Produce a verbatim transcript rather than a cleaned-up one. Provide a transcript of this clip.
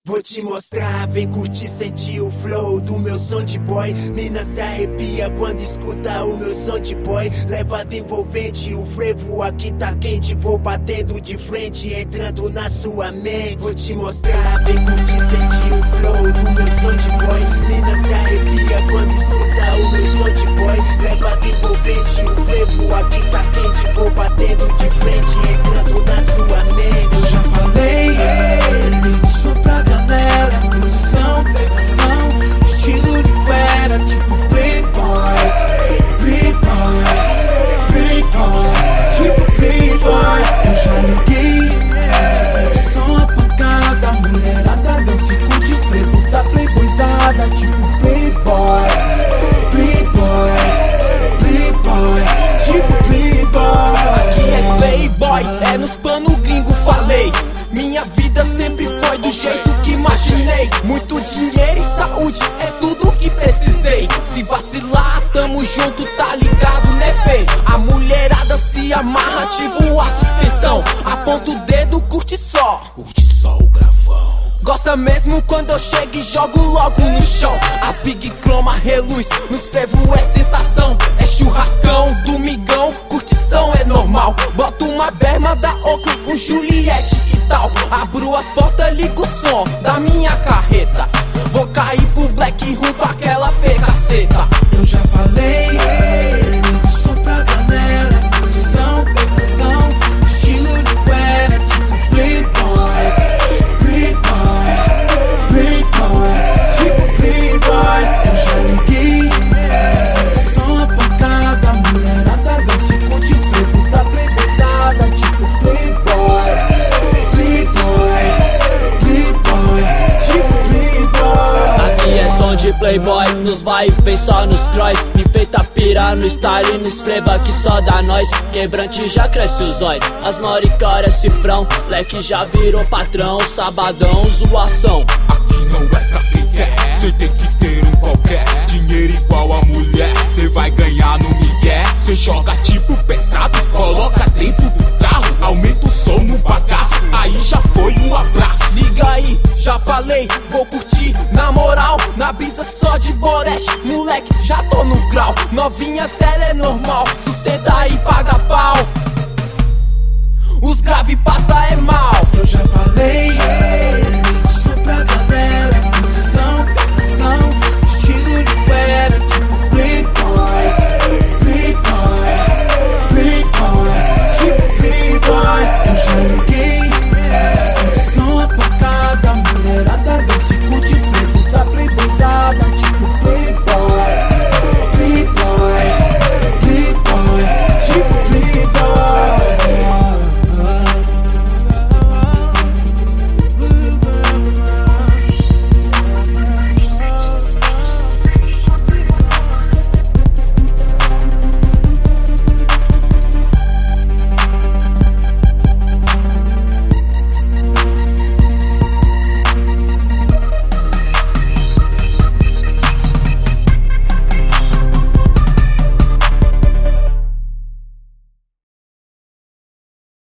Vou te mostrar, vem curtir, sentir o flow do meu som de boy. Mina se arrepia quando escuta o meu som de boy. Levada envolvente, o frevo aqui tá quente. Vou batendo de frente, entrando na sua mente. Vou te mostrar, vem curtir, sentir o flow do meu som de boy. Mina se arrepia quando escuta o meu som de boy. Levada envolvente, o frevo aqui tá quente. Vou batendo de frente, entrando na sua mente. Eu já falei, ligo som pra galera, posição, pegação, estilo de era, tipo playboy, playboy, playboy, tipo playboy. Eu já liguei, sempre som a pancada, mulherada dança e curte frevo da playboyzada, tipo playboy, playboy, playboy, tipo playboy. Aqui é playboy, é nos pano gringo, falei. Minha vida sempre foi do jeito que imaginei. Muito dinheiro e saúde é tudo que precisei. Se vacilar, tamo junto, tá ligado, né, fei? A mulherada se amarra, ativo a suspensão. Aponta o dedo, curte só, Curte só o gravão. gosta mesmo quando eu chego e jogo logo no chão. As big croma reluz, nos frevo é sensação. É churrascão, domingão, curtição é normal. Boto uma berma da Oakley, um Juliette e tal. Abro as portas, ligo o som da minha carreta. Vou cair pro black room com aquela pegaceta. Eu já falei, ligo som pra galera, posição, pegação, estilo de era, tipo playboy, playboy, playboy, tipo playboy. Eu já liguei, sempre som a pancada, mulherada dança e curte o frevo da playboyzada, tipo playboy, playboy, playboy, tipo playboy. Aqui é som de playboy, nos vai e vem só nos cross. Enfeita pira no style, nos freba que só dá nós. Quebrante já cresce os olhos, as maricórias cifrão. Leque já virou patrão, sabadão, zoação. Aqui não é pra quem quer, cê tem que ter um qualquer. Dinheiro igual a mulher, cê vai ganhar no migué. Cê joga tipo pesado, coloca dentro do carro. Aumenta o som no bagaço, aí já foi um abraço. Liga aí, já falei, vou curtir na moral. Na brisa só de boreste, moleque, já tô no grau. Novinha tela é normal, sustenta e paga pau. Os grave passa é mal. Eu já falei,